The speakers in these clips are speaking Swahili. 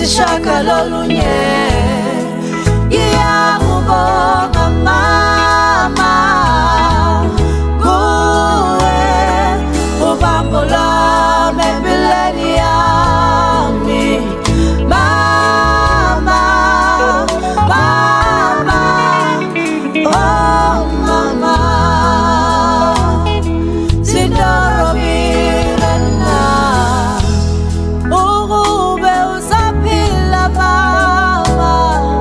sishaka lolunye ngiyakubonga mama kuwe ubambo lami empilweni yami mama mama oh mama sindorobile na ukube usaphila mama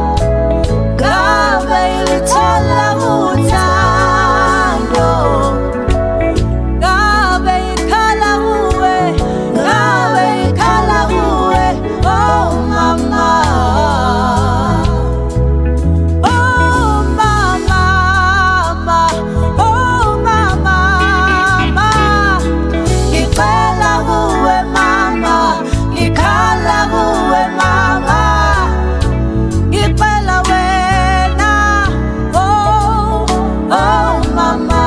ngabe ilithola uthando ngabe ikhala kuwe oh mama oh mama oh mama ngicela kuwe mama ngikhala kuwe mama ngicela wena oh mama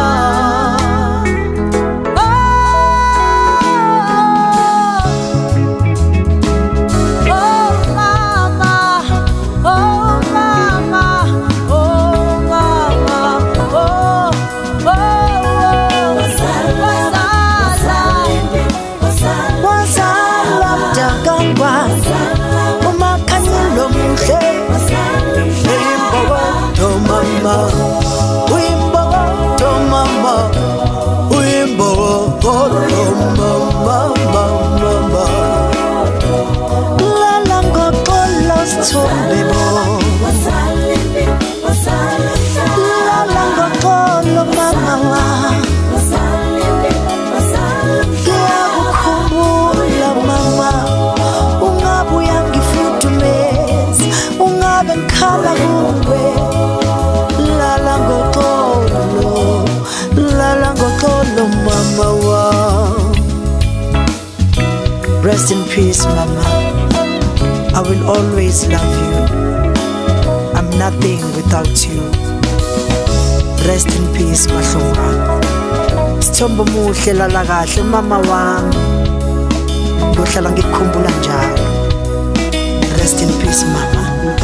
Rest in peace, Mama. I will always love you. I'm nothing without you. Rest in peace, Mahlonga. Sithombe muhle lala kahle mama wami. Ngiyohlala ngikukhumbula njalo. Rest in peace, Mama.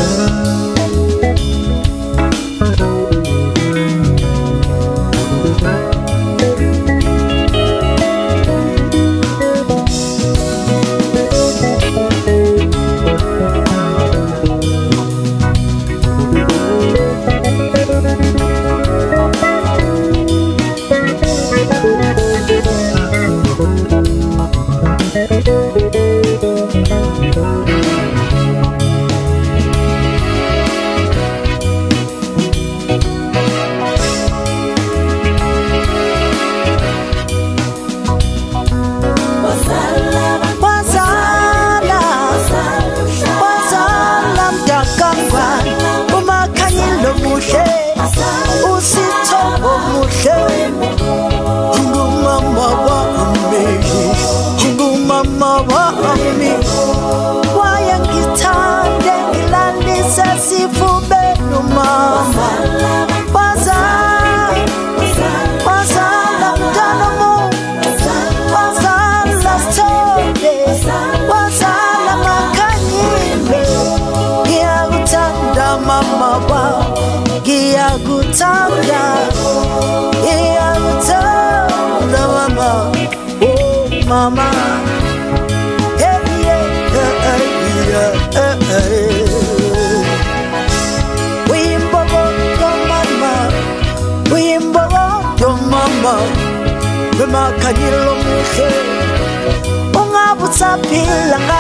Mama, Kanyilo muhe ungabutsapila